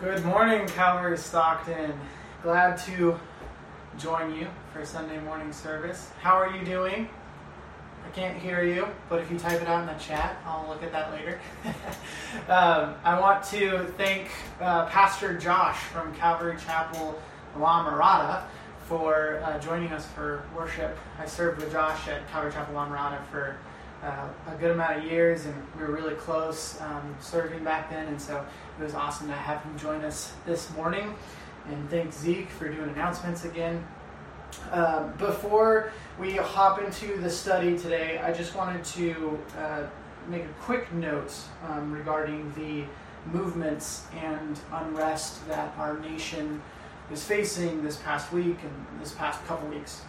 Good morning, Calvary Stockton. Glad to join you for Sunday morning service. How are you doing? I can't hear you, but if you type it out in the chat, I'll look at that later. I want to thank Pastor Josh from Calvary Chapel La Mirada for joining us for worship. I served with Josh at Calvary Chapel La Mirada for a good amount of years, and we were really close serving back then, and so it was awesome to have him join us this morning. And thank Zeke for doing announcements again. Before we hop into the study today, I just wanted to make a quick note regarding the movements and unrest that our nation is facing this past week and this past couple weeks.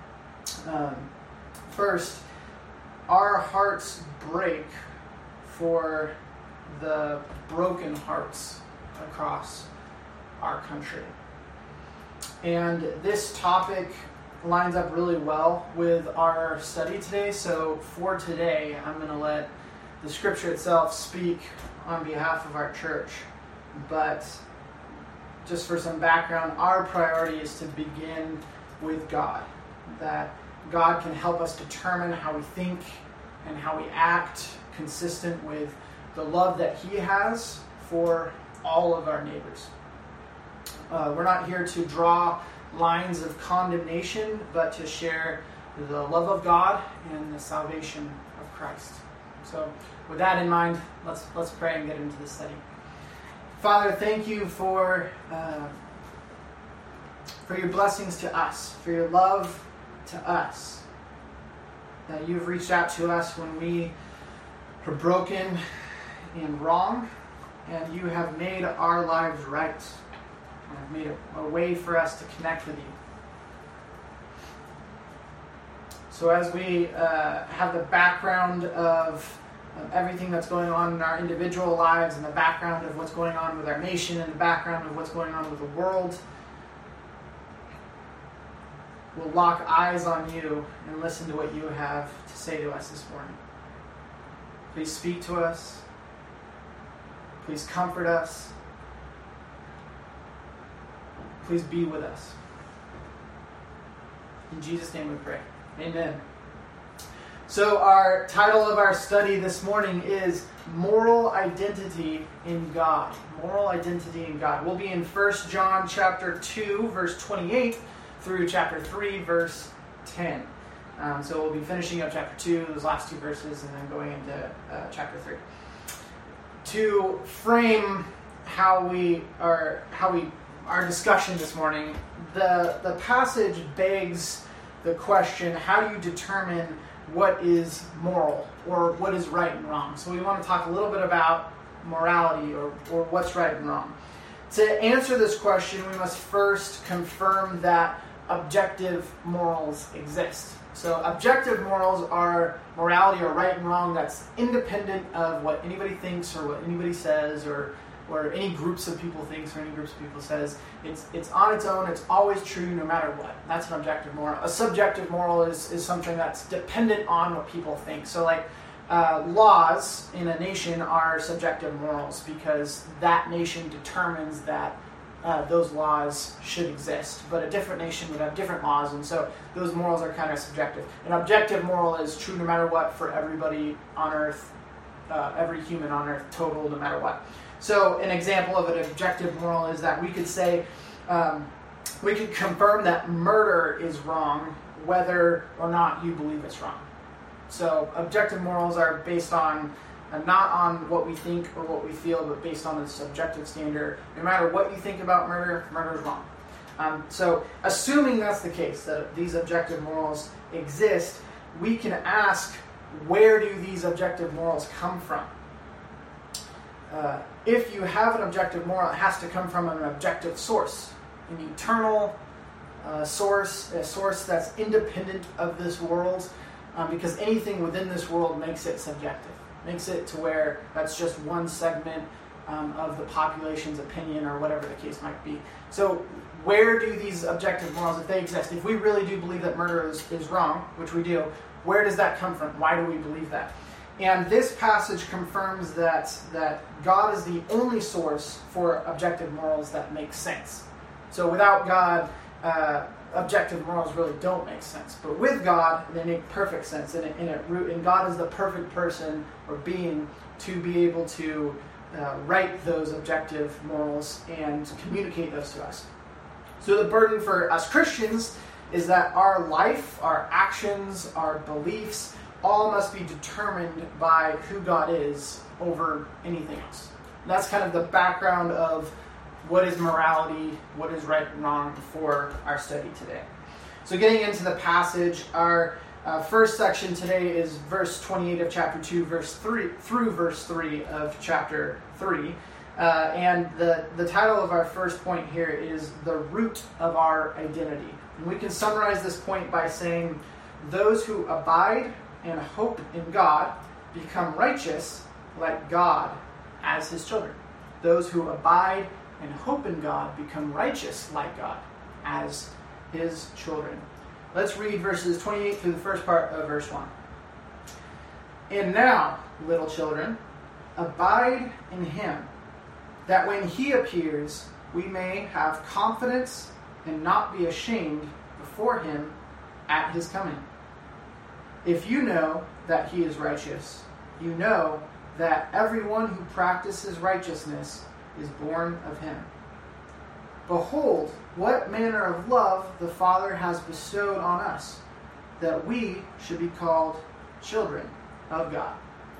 First, our hearts break for the broken hearts across our country. And this topic lines up really well with our study today. So for today, I'm going to let the scripture itself speak on behalf of our church. But just for some background, our priority is to begin with God. That God can help us determine how we think and how we act consistent with the love that He has for all of our neighbors. We're not here to draw lines of condemnation, but to share the love of God and the salvation of Christ. So with that in mind, let's pray and get into the study. Father, thank you for your blessings to us, for your love to us. That you've reached out to us when we are broken and wrong, and you have made our lives right. And have made a way for us to connect with you. So as we have the background of everything that's going on in our individual lives, and the background of what's going on with our nation, and the background of what's going on with the world, we'll lock eyes on you and listen to what you have to say to us this morning. Please speak to us. Please comfort us. Please be with us. In Jesus' name we pray. Amen. So our title of our study this morning is Moral Identity in God. Moral Identity in God. We'll be in 1 John chapter 2, verse 28 through chapter 3, verse 10. So we'll be finishing up chapter 2, those last two verses, and then going into chapter 3. To frame our discussion this morning, the passage begs the question, how do you determine what is moral or what is right and wrong? So we want to talk a little bit about morality or what's right and wrong. To answer this question, we must first confirm that objective morals exist. So objective morals are morality or right and wrong that's independent of what anybody thinks or what anybody says or any groups of people thinks or any groups of people says. It's on its own. It's always true no matter what. That's an objective moral. A subjective moral is something that's dependent on what people think. So like laws in a nation are subjective morals because that nation determines that those laws should exist. But a different nation would have different laws, and so those morals are kind of subjective. An objective moral is true no matter what for everybody on earth, every human on earth, total no matter what. So an example of an objective moral is that we could say, we could confirm that murder is wrong whether or not you believe it's wrong. So objective morals are based on, not on what we think or what we feel, but based on the subjective standard. No matter what you think about murder, murder is wrong. So assuming that's the case, that these objective morals exist, we can ask, where do these objective morals come from? If you have an objective moral, it has to come from an objective source, an eternal source, a source that's independent of this world, because anything within this world makes it subjective, makes it to where that's just one segment of the population's opinion or whatever the case might be. So where do these objective morals, if they exist, if we really do believe that murder is wrong, which we do, where does that come from? Why do we believe that? And this passage confirms that God is the only source for objective morals that make sense. So without God, objective morals really don't make sense. But with God, they make perfect sense. And God is the perfect person or being to be able to write those objective morals and communicate those to us. So the burden for us Christians is that our life, our actions, our beliefs, all must be determined by who God is over anything else. And that's kind of the background of what is morality, what is right and wrong for our study today. So getting into the passage, our first section today is verse 28 of chapter 2, verse 3 through verse 3 of chapter 3. And the title of our first point here is the root of our identity. And we can summarize this point by saying, those who abide and hope in God become righteous like God as his children. Those who abide and hope in God become righteous like God as his children. Let's read verses 28 through the first part of verse 1. And now, little children, abide in him, that when he appears, we may have confidence and not be ashamed before him at his coming. If you know that he is righteous, you know that everyone who practices righteousness is born of him. Behold, what manner of love the Father has bestowed on us, that we should be called children of God.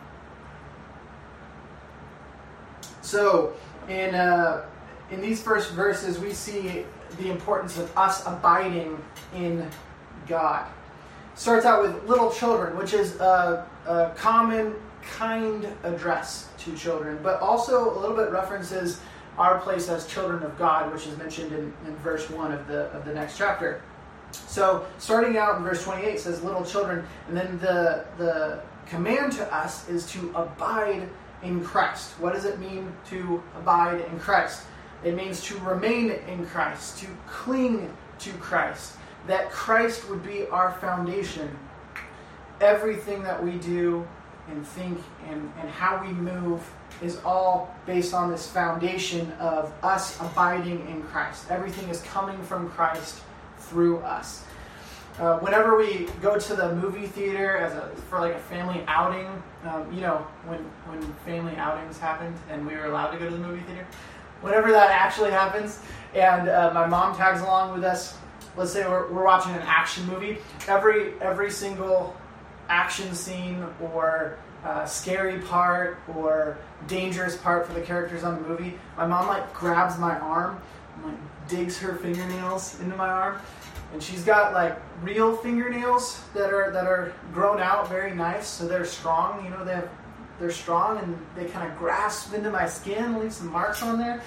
So, in these first verses, we see the importance of us abiding in God. Starts out with little children, which is a common, kind address to children, but also a little bit references our place as children of God, which is mentioned in verse 1 of the next chapter. So starting out in verse 28 says little children, and then the command to us is to abide in Christ. What does it mean to abide in Christ? It means to remain in Christ, to cling to Christ, that Christ would be our foundation. Everything that we do and think and how we move is all based on this foundation of us abiding in Christ. Everything is coming from Christ through us. Whenever we go to the movie theater for a family outing, when family outings happened and we were allowed to go to the movie theater, whenever that actually happens, and my mom tags along with us, let's say we're watching an action movie, every single action scene or scary part or dangerous part for the characters on the movie, my mom grabs my arm and digs her fingernails into my arm, and she's got real fingernails that are grown out very nice, so they're strong. They're strong and they kind of grasp into my skin, leave some marks on there.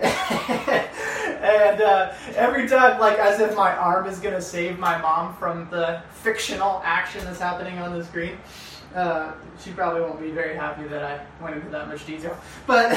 And every time, as if my arm is going to save my mom from the fictional action that's happening on the screen. She probably won't be very happy that I went into that much detail. But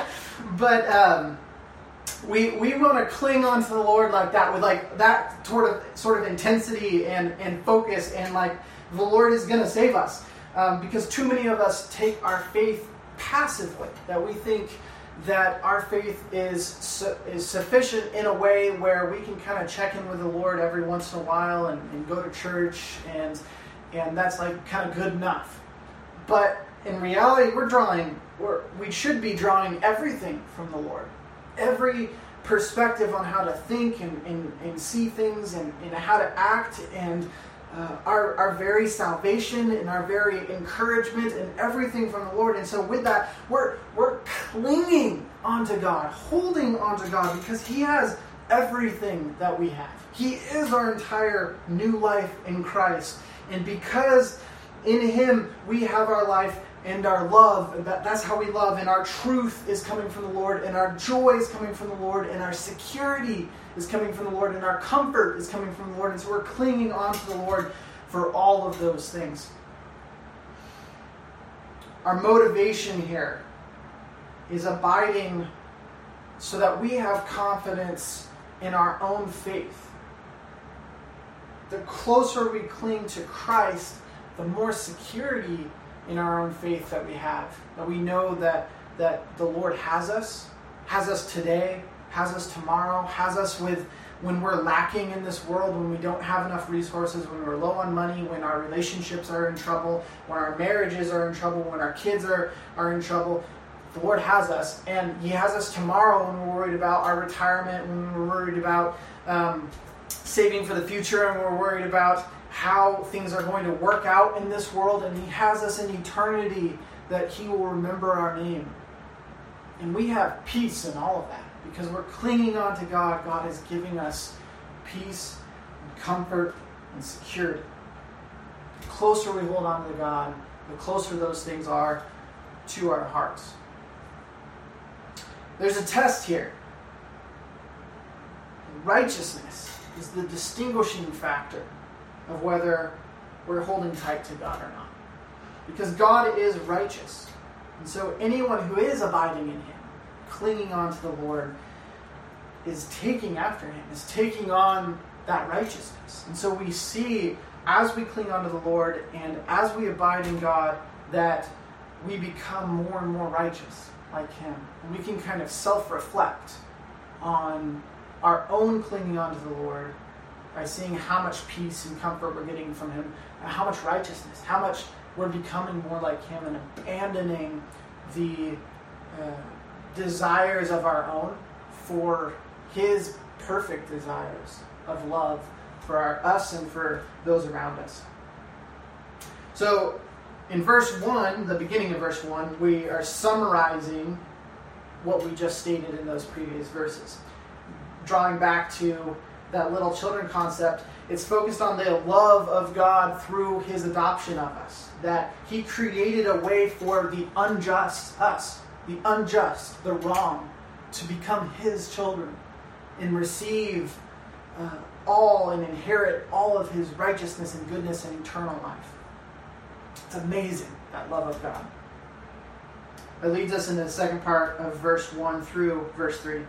we want to cling on to the Lord like that, with that sort of intensity and focus, and the Lord is going to save us. Because too many of us take our faith passively, that we think that our faith is sufficient in a way where we can kind of check in with the Lord every once in a while and go to church, and that's kind of good enough. But in reality, we should be drawing everything from the Lord. Every perspective on how to think and see things and how to act, and our very salvation and our very encouragement and everything from the Lord. And so with that, we're clinging onto God, holding onto God, because He has everything that we have. He is our entire new life in Christ. And because in Him we have our life and our love, that's how we love, and our truth is coming from the Lord, and our joy is coming from the Lord, and our security is coming from the Lord, and our comfort is coming from the Lord. And so we're clinging on to the Lord for all of those things. Our motivation here is abiding so that we have confidence in our own faith. The closer we cling to Christ, the more security in our own faith that we have. That we know that the Lord has us today, has us tomorrow, has us when we're lacking in this world, when we don't have enough resources, when we're low on money, when our relationships are in trouble, when our marriages are in trouble, when our kids are in trouble. The Lord has us, and He has us tomorrow when we're worried about our retirement, when we're worried about saving for the future, and we're worried about how things are going to work out in this world, and He has us in eternity that He will remember our name. And we have peace in all of that because we're clinging on to God. God is giving us peace and comfort and security. The closer we hold on to God, the closer those things are to our hearts. There's a test here. Righteousness is the distinguishing factor of whether we're holding tight to God or not. Because God is righteous. And so anyone who is abiding in Him, clinging on to the Lord, is taking after Him, is taking on that righteousness. And so we see, as we cling on to the Lord and as we abide in God, that we become more and more righteous like Him. And we can kind of self-reflect on our own clinging on to the Lord by seeing how much peace and comfort we're getting from Him, and how much righteousness, how much we're becoming more like Him and abandoning the desires of our own for His perfect desires of love for us and for those around us. So in verse 1, the beginning of verse 1, we are summarizing what we just stated in those previous verses. Drawing back to that little children concept, it's focused on the love of God through His adoption of us. That He created a way for the unjust, us, the unjust, the wrong, to become His children and receive all and inherit all of His righteousness and goodness and eternal life. It's amazing, that love of God. It leads us into the second part of verse 1 through verse 3.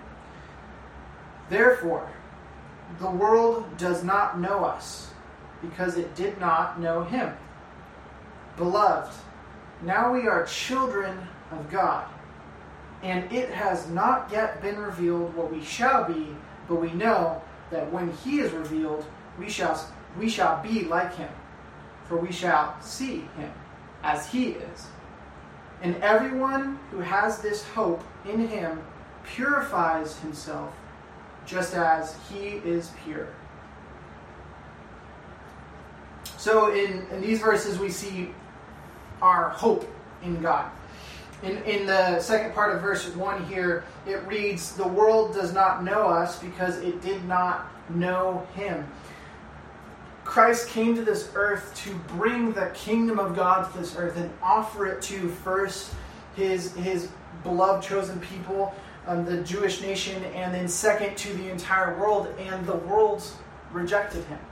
Therefore, the world does not know us, because it did not know Him. Beloved, now we are children of God, and it has not yet been revealed what we shall be, but we know that when He is revealed, we shall be like Him, for we shall see Him as He is. And everyone who has this hope in Him purifies himself, just as He is pure. So in these verses we see our hope in God. In the second part of verse 1 here, it reads, the world does not know us because it did not know Him. Christ came to this earth to bring the kingdom of God to this earth and offer it to first His beloved chosen people, the Jewish nation, and then second to the entire world, and the world rejected Him.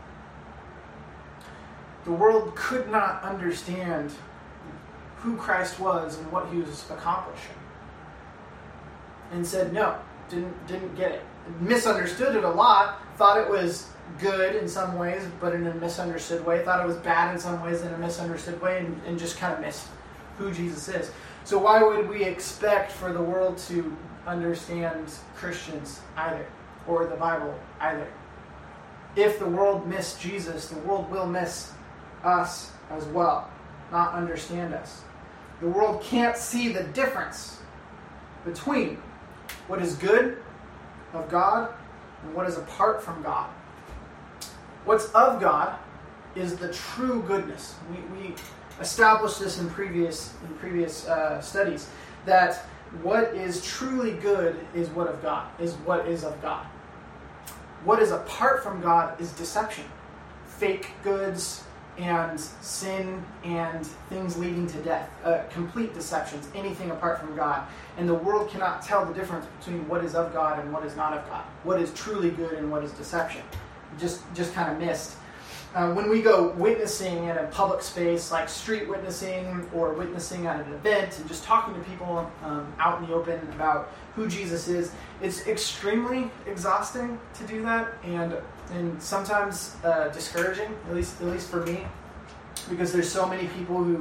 The world could not understand who Christ was and what He was accomplishing, and said no, didn't get it. Misunderstood it a lot, thought it was good in some ways, but in a misunderstood way, thought it was bad in some ways in a misunderstood way, and just kind of missed who Jesus is. So why would we expect for the world to understand Christians either, or the Bible either? If the world missed Jesus, the world will miss us as well, not understand us. The world can't see the difference between what is good of God and what is apart from God. What's of God is the true goodness. We established this in previous studies, that what is truly good is what of God, is what is of God. What is apart from God is deception, fake goods, and sin, and things leading to death. Complete deceptions, anything apart from God. And the world cannot tell the difference between what is of God and what is not of God. What is truly good and what is deception. Just kind of missed. When we go witnessing in a public space, like street witnessing or witnessing at an event and just talking to people out in the open about who Jesus is, it's extremely exhausting to do that, and sometimes discouraging, at least for me, because there's so many people who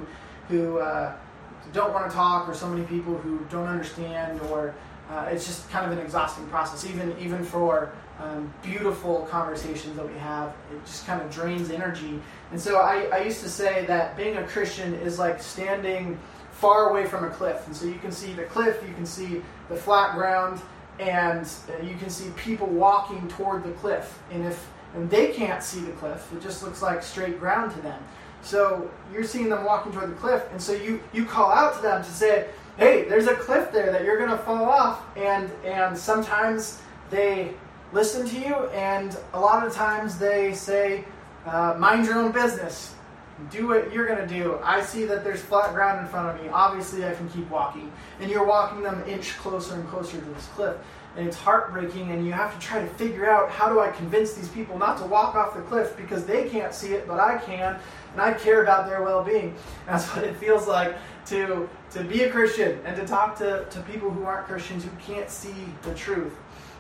who don't want to talk, or so many people who don't understand, or it's just kind of an exhausting process. Even for beautiful conversations that we have, it just kind of drains energy. And so I used to say that being a Christian is like standing far away from a cliff. And so you can see the cliff, you can see the flat ground, and you can see people walking toward the cliff. And they can't see the cliff. It just looks like straight ground to them. So you're seeing them walking toward the cliff, and so you call out to them to say, hey, there's a cliff there that you're going to fall off. And sometimes they listen to you, and a lot of times they say, mind your own business. Do what you're going to do. I see that there's flat ground in front of me. Obviously, I can keep walking. And you're walking them an inch closer and closer to this cliff. And it's heartbreaking, and you have to try to figure out, how do I convince these people not to walk off the cliff because they can't see it, but I can, and I care about their well-being. That's what it feels like to be a Christian and to talk to people who aren't Christians, who can't see the truth.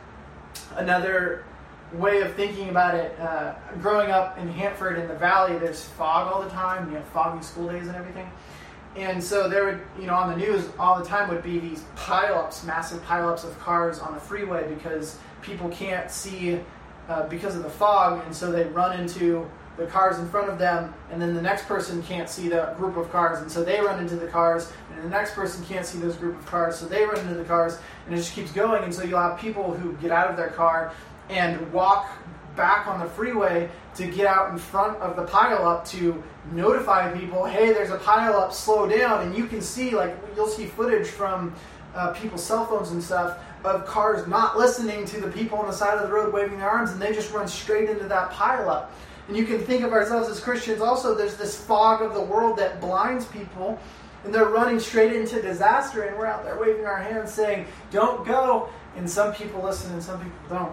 Another way of thinking about it, growing up in Hanford in the valley, there's fog all the time. You have foggy school days and everything. And so there would, on the news all the time would be these pileups, massive pileups of cars on the freeway because people can't see because of the fog, and so they run into the cars in front of them, and then the next person can't see the group of cars, and so they run into the cars, and the next person can't see those group of cars, so they run into the cars, and it just keeps going. And so you'll have people who get out of their car and walk back on the freeway to get out in front of the pileup to notify people, hey, there's a pileup, slow down. And you can see, you'll see footage from people's cell phones and stuff of cars not listening to the people on the side of the road waving their arms, and they just run straight into that pileup. And you can think of ourselves as Christians also, there's this fog of the world that blinds people, and they're running straight into disaster, and we're out there waving our hands saying, don't go. And some people listen and some people don't.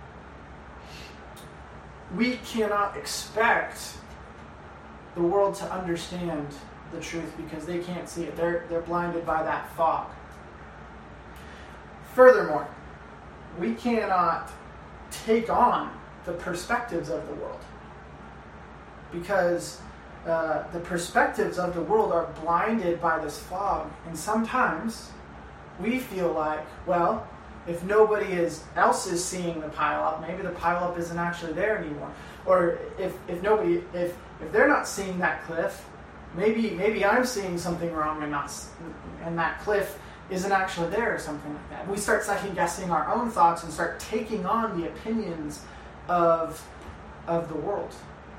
We cannot expect the world to understand the truth because they can't see it. They're blinded by that fog. Furthermore, we cannot take on the perspectives of the world because the perspectives of the world are blinded by this fog. And sometimes we feel like, well, if nobody else is seeing the pileup, maybe the pileup isn't actually there anymore. Or if they're not seeing that cliff, maybe I'm seeing something wrong and that cliff isn't actually there, or something like that. We start second guessing our own thoughts and start taking on the opinions of the world.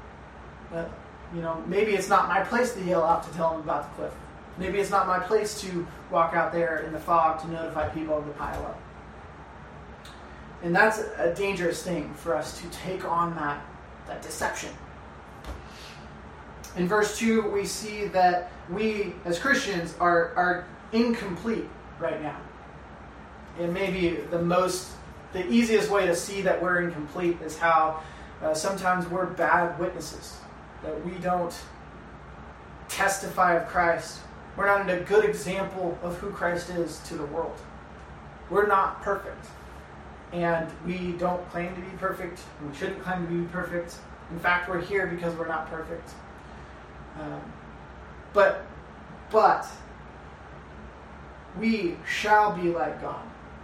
Maybe it's not my place to yell out to tell them about the cliff. Maybe it's not my place to walk out there in the fog to notify people of the pileup. And that's a dangerous thing for us to take on that deception. In verse 2, we see that we, as Christians, are incomplete right now. And maybe the easiest way to see that we're incomplete is how sometimes we're bad witnesses. That we don't testify of Christ. We're not a good example of who Christ is to the world. We're not perfect. And we don't claim to be perfect. We shouldn't claim to be perfect. In fact, we're here because we're not perfect. But we shall be like God.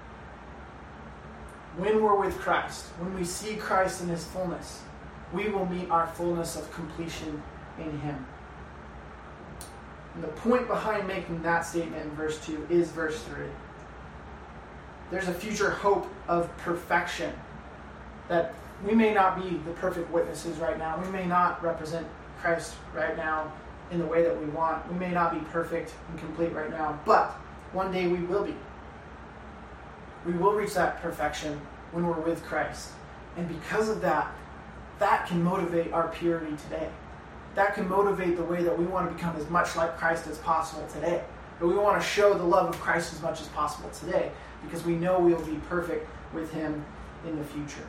When we're with Christ, when we see Christ in His fullness, we will meet our fullness of completion in Him. And the point behind making that statement in verse 2 is verse 3. There's a future hope of perfection. That we may not be the perfect witnesses right now. We may not represent Christ right now in the way that we want. We may not be perfect and complete right now. But one day we will be. We will reach that perfection when we're with Christ. And because of that, that can motivate our purity today. That can motivate the way that we want to become as much like Christ as possible today. That we want to show the love of Christ as much as possible today, because we know we will be perfect with Him in the future.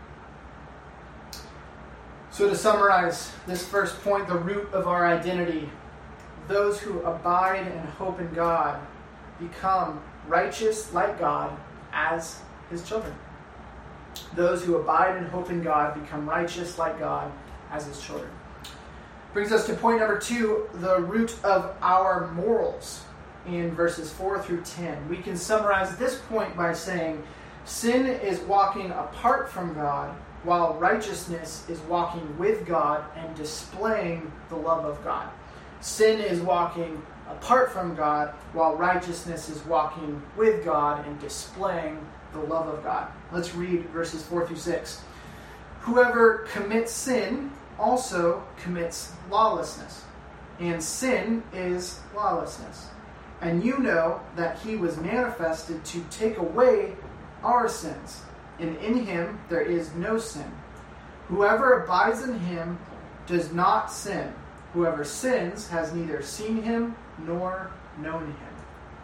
So to summarize this first point, the root of our identity, those who abide and hope in God become righteous like God as His children. Those who abide and hope in God become righteous like God as His children. Brings us to point number 2, the root of our morals, in verses 4 through 10. We can summarize this point by saying, sin is walking apart from God, while righteousness is walking with God and displaying the love of God. Sin is walking apart from God, while righteousness is walking with God and displaying the love of God. Let's read verses 4 through 6. Whoever commits sin also commits lawlessness, and sin is lawlessness. And you know that he was manifested to take away our sins, and in him there is no sin. Whoever abides in him does not sin. Whoever sins has neither seen him nor known him.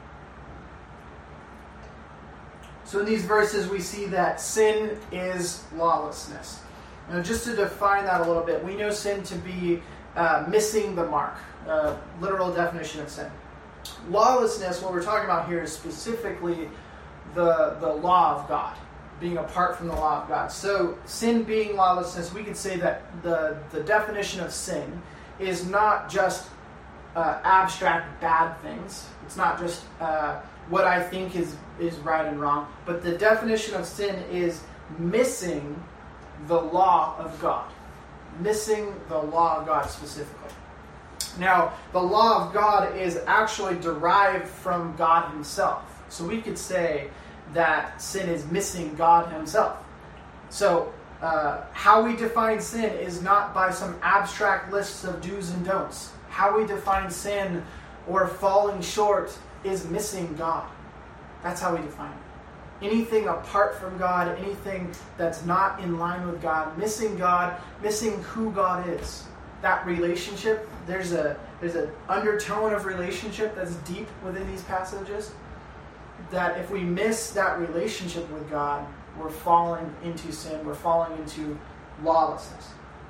So in these verses we see that sin is lawlessness. Now, just to define that a little bit, we know sin to be missing the mark, literal definition of sin. Lawlessness, what we're talking about here is specifically the law of God, being apart from the law of God. So sin being lawlessness, we could say that the definition of sin is not just abstract bad things. It's not just what I think is right and wrong, but the definition of sin is missing the law of God. Missing the law of God specifically. Now, the law of God is actually derived from God himself. So we could say that sin is missing God himself. So how we define sin is not by some abstract lists of do's and don'ts. How we define sin or falling short is missing God. That's how we define it. Anything apart from God, anything that's not in line with God, missing who God is. That relationship, there's an undertone of relationship that's deep within these passages. That if we miss that relationship with God, we're falling into sin, we're falling into lawlessness.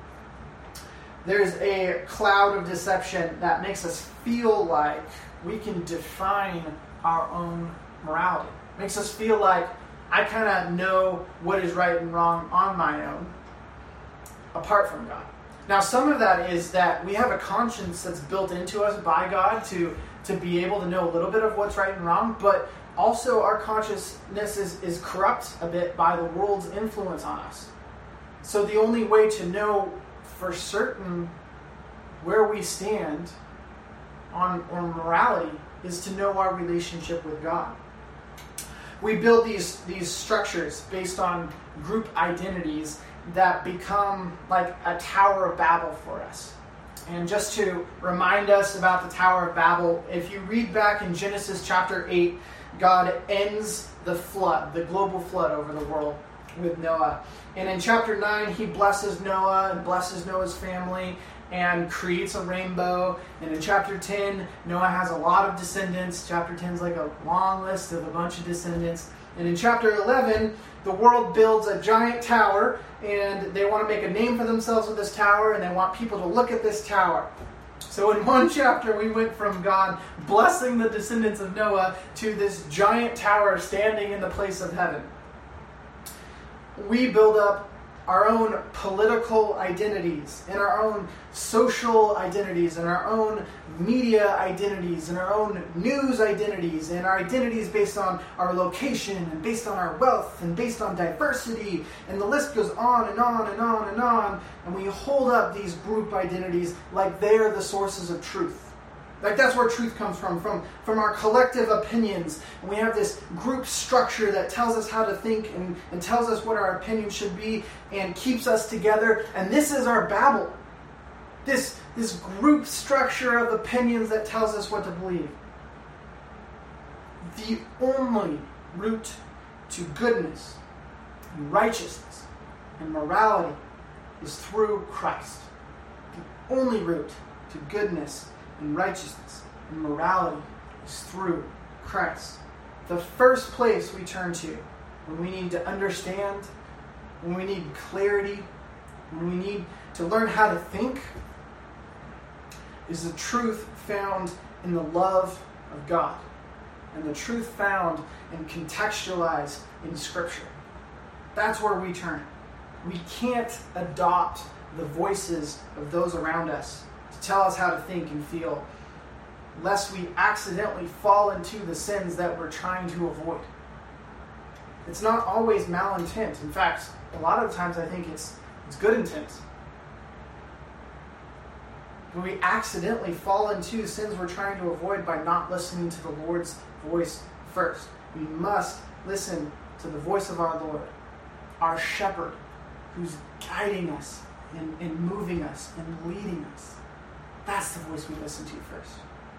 There's a cloud of deception that makes us feel like we can define our own morality. Makes us feel like I kind of know what is right and wrong on my own, apart from God. Now, some of that is that we have a conscience that's built into us by God to be able to know a little bit of what's right and wrong, but also our consciousness is corrupt a bit by the world's influence on us. So the only way to know for certain where we stand on morality is to know our relationship with God. We build these structures based on group identities that become like a Tower of Babel for us. And just to remind us about the Tower of Babel, if you read back in Genesis chapter 8, God ends the flood, the global flood over the world with Noah. And in chapter 9, he blesses Noah and blesses Noah's family and creates a rainbow. And in chapter 10, Noah has a lot of descendants. Chapter 10 is like a long list of a bunch of descendants. And in chapter 11, the world builds a giant tower, and they want to make a name for themselves with this tower, and they want people to look at this tower. So in one chapter, we went from God blessing the descendants of Noah to this giant tower standing in the place of heaven. We build up our own political identities, and our own social identities, and our own media identities, and our own news identities, and our identities based on our location, and based on our wealth, and based on diversity, and the list goes on and on and on and on, and we hold up these group identities like they are the sources of truth. Like that's where truth comes from our collective opinions. And we have this group structure that tells us how to think and tells us what our opinions should be and keeps us together. And this is our Babel. This group structure of opinions that tells us what to believe. The only route to goodness and righteousness and morality is through Christ. The only route to goodness and righteousness and morality is through Christ. The first place we turn to when we need to understand, when we need clarity, when we need to learn how to think, is the truth found in the love of God and the truth found and contextualized in Scripture. That's where we turn. We can't adopt the voices of those around us. to tell us how to think and feel, lest we accidentally fall into the sins that we're trying to avoid. It's not always malintent. In fact, a lot of times I think it's good intent. But we accidentally fall into sins we're trying to avoid by not listening to the Lord's voice first. We must listen to the voice of our Lord, our shepherd, who's guiding us and moving us and leading us. That's the voice we listen to first.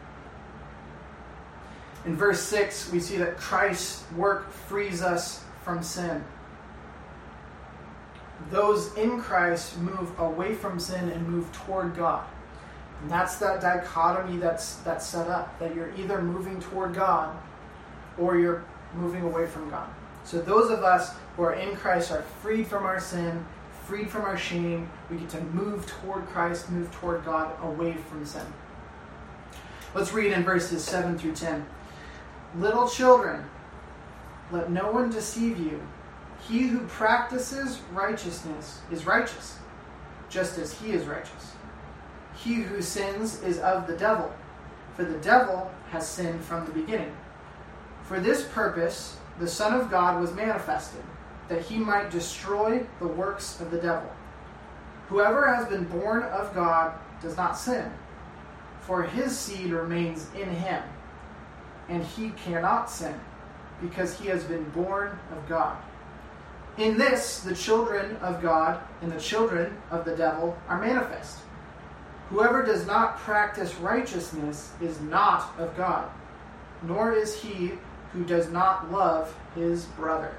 In verse 6, we see that Christ's work frees us from sin. Those in Christ move away from sin and move toward God. And that's that dichotomy that's set up, that you're either moving toward God or you're moving away from God. So those of us who are in Christ are freed from our sin, freed from our shame. We get to move toward Christ, move toward God, away from sin. Let's read in verses 7 through 10. Little children, let no one deceive you. He who practices righteousness is righteous, just as he is righteous. He who sins is of the devil, for the devil has sinned from the beginning. For this purpose the Son of God was manifested, that he might destroy the works of the devil. Whoever has been born of God does not sin, for his seed remains in him, and he cannot sin, because he has been born of God. In this, the children of God and the children of the devil are manifest. Whoever does not practice righteousness is not of God, nor is he who does not love his brother.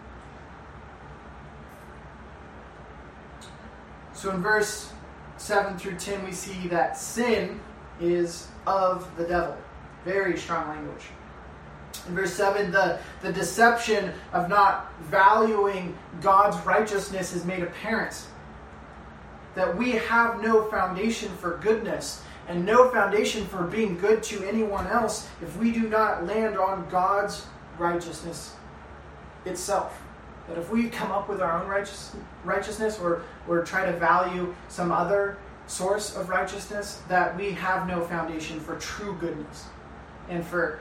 So in verse 7 through 10, we see that sin is of the devil. Very strong language. In verse 7, the deception of not valuing God's righteousness is made apparent. That we have no foundation for goodness and no foundation for being good to anyone else if we do not land on God's righteousness itself. That if we come up with our own righteousness or try to value some other source of righteousness, that we have no foundation for true goodness and for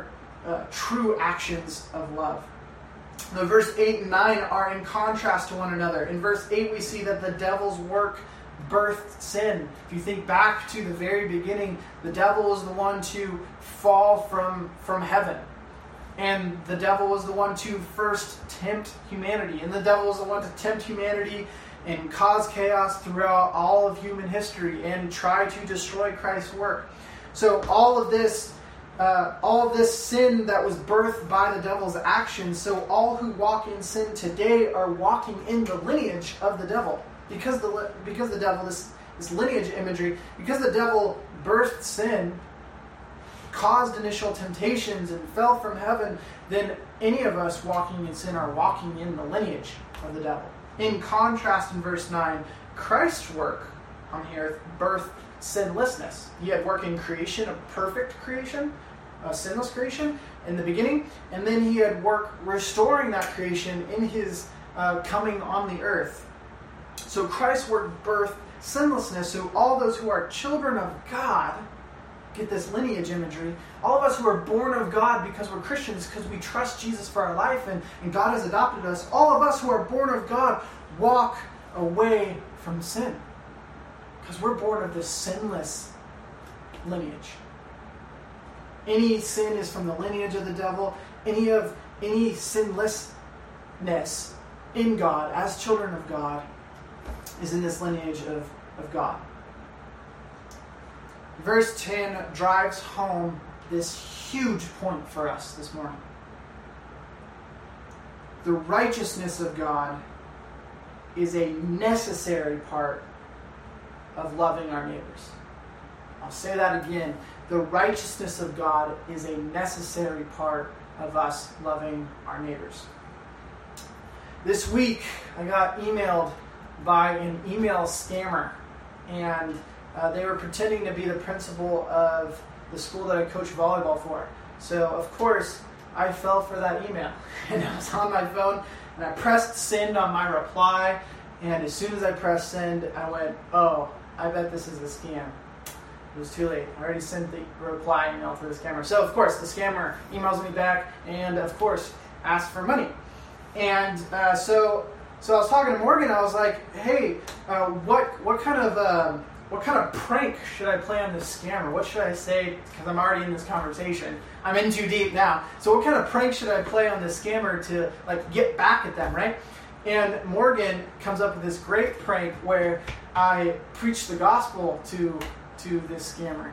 true actions of love. Now, verse 8 and 9 are in contrast to one another. In verse 8, we see that the devil's work birthed sin. If you think back to the very beginning, the devil was the one to fall from heaven. And the devil was the one to first tempt humanity. And the devil was the one to tempt humanity and cause chaos throughout all of human history and try to destroy Christ's work. So all of this sin that was birthed by the devil's actions, so all who walk in sin today are walking in the lineage of the devil. Because the devil, this lineage imagery, because the devil birthed sin, caused initial temptations, and fell from heaven, then any of us walking in sin are walking in the lineage of the devil. In contrast, in verse 9, Christ's work on the earth birthed sinlessness. He had work in creation, a perfect creation, a sinless creation in the beginning, and then he had work restoring that creation in his coming on the earth. So Christ's work birthed sinlessness, so all those who are children of God, get this lineage imagery, all of us who are born of God because we're Christians, because we trust Jesus for our life and God has adopted us, all of us who are born of God walk away from sin. Because we're born of this sinless lineage. Any sin is from the lineage of the devil. Any sinlessness in God, as children of God, is in this lineage of God. Verse 10 drives home this huge point for us this morning. The righteousness of God is a necessary part of loving our neighbors. I'll say that again. The righteousness of God is a necessary part of us loving our neighbors. This week, I got emailed by an email scammer, and they were pretending to be the principal of the school that I coach volleyball for. So, of course, I fell for that email. And I was on my phone, and I pressed send on my reply, and as soon as I pressed send, I went, oh, I bet this is a scam. It was too late. I already sent the reply email to the scammer. So, of course, the scammer emails me back and, of course, asks for money. And so I was talking to Morgan. I was like, "Hey, what kind of prank should I play on this scammer? What should I say? Because I'm already in this conversation. I'm in too deep now. So what kind of prank should I play on this scammer to get back at them, right?" And Morgan comes up with this great prank where I preach the gospel to this scammer.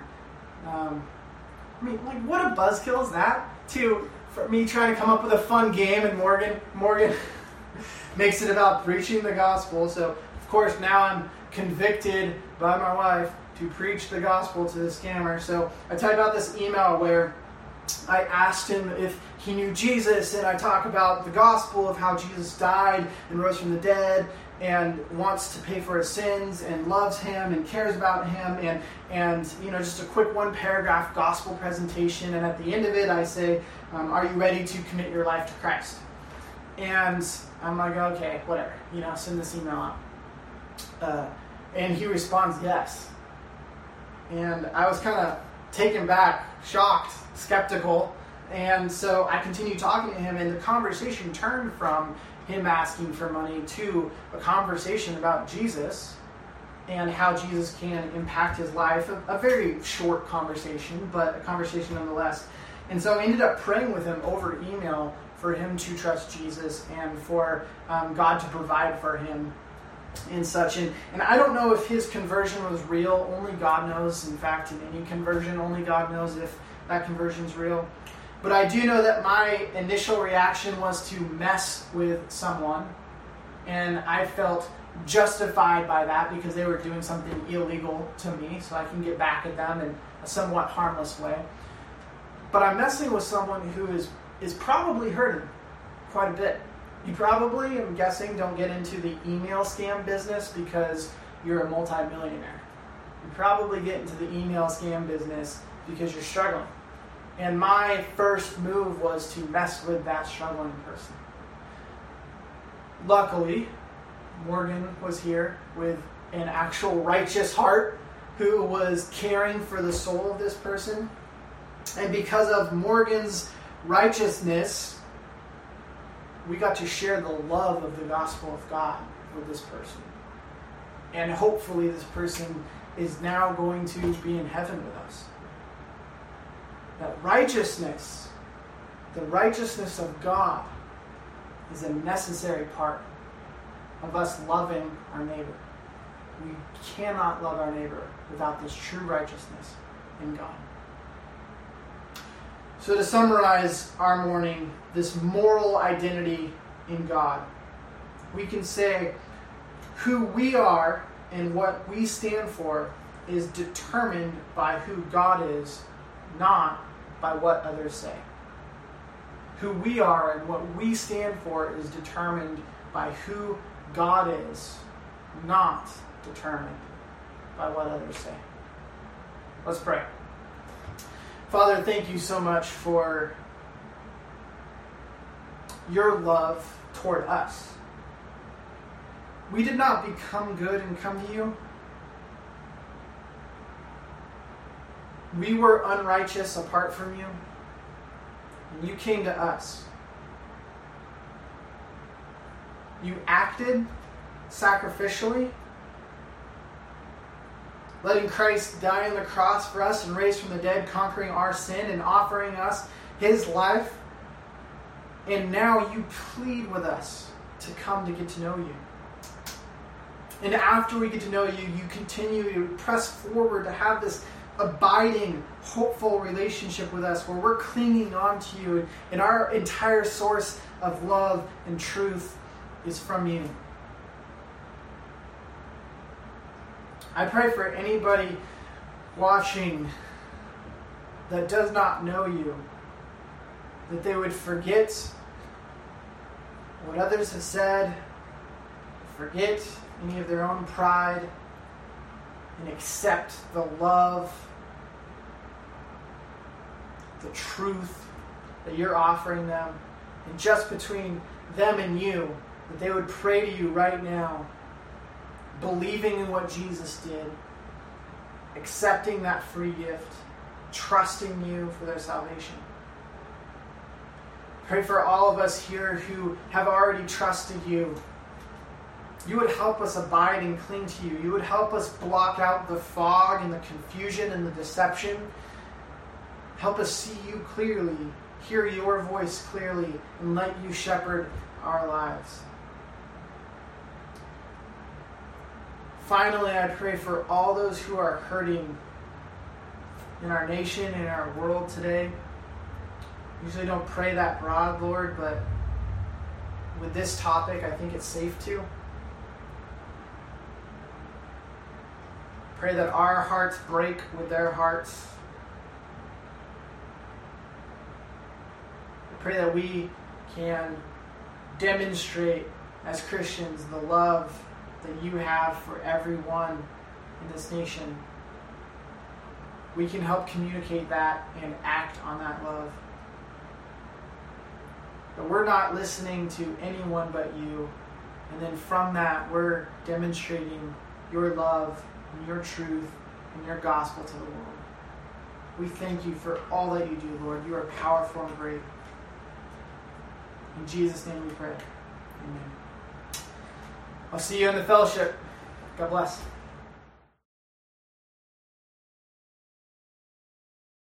What a buzzkill is that? For me trying to come up with a fun game, and Morgan makes it about preaching the gospel. So, of course, now I'm convicted by my wife to preach the gospel to the scammer. So I type out this email where I asked him if he knew Jesus, and I talk about the gospel of how Jesus died and rose from the dead and wants to pay for his sins and loves him and cares about him, and just a quick 1-paragraph gospel presentation. And at the end of it, I say, "Are you ready to commit your life to Christ?" And I'm like, "Okay, whatever, send this email out." And he responds, "Yes." And I was kind of taken back, shocked, skeptical. And so I continued talking to him, and the conversation turned from him asking for money to a conversation about Jesus and how Jesus can impact his life. A very short conversation, but a conversation nonetheless. And so I ended up praying with him over email for him to trust Jesus and for God to provide for him and such. And I don't know if his conversion was real. Only God knows. In fact, in any conversion, only God knows if that conversion is real. But I do know that my initial reaction was to mess with someone, and I felt justified by that because they were doing something illegal to me, so I can get back at them in a somewhat harmless way. But I'm messing with someone who is probably hurting quite a bit. You probably, I'm guessing, don't get into the email scam business because you're a multimillionaire. You probably get into the email scam business because you're struggling. And my first move was to mess with that struggling person. Luckily, Morgan was here with an actual righteous heart who was caring for the soul of this person. And because of Morgan's righteousness, we got to share the love of the gospel of God with this person. And hopefully this person is now going to be in heaven with us. That righteousness, the righteousness of God, is a necessary part of us loving our neighbor. We cannot love our neighbor without this true righteousness in God. So to summarize our morning, this moral identity in God, we can say who we are and what we stand for is determined by who God is, not by what others say. Who we are and what we stand for is determined by who God is, not determined by what others say. Let's pray. Father, thank you so much for your love toward us. We did not become good and come to you. We were unrighteous apart from you, and you came to us. You acted sacrificially, letting Christ die on the cross for us and raise from the dead, conquering our sin and offering us his life. And now you plead with us to come to get to know you. And after we get to know you, you continue to press forward to have this abiding, hopeful relationship with us where we're clinging on to you, and our entire source of love and truth is from you. I pray for anybody watching that does not know you, that they would forget what others have said, forget any of their own pride, and accept the love, the truth that you're offering them. And just between them and you, that they would pray to you right now, believing in what Jesus did, accepting that free gift, trusting you for their salvation. Pray for all of us here who have already trusted you. You would help us abide and cling to you. You would help us block out the fog and the confusion and the deception. Help us see you clearly, hear your voice clearly, and let you shepherd our lives. Finally, I pray for all those who are hurting in our nation, in our world today. Usually don't pray that broad, Lord, but with this topic, I think it's safe to. Pray that our hearts break with their hearts. I pray that we can demonstrate as Christians the love that you have for everyone in this nation. We can help communicate that and act on that love. But we're not listening to anyone but you. And then from that, we're demonstrating your love and your truth and your gospel to the world. We thank you for all that you do, Lord. You are powerful and great. In Jesus' name we pray. Amen. I'll see you in the fellowship. God bless.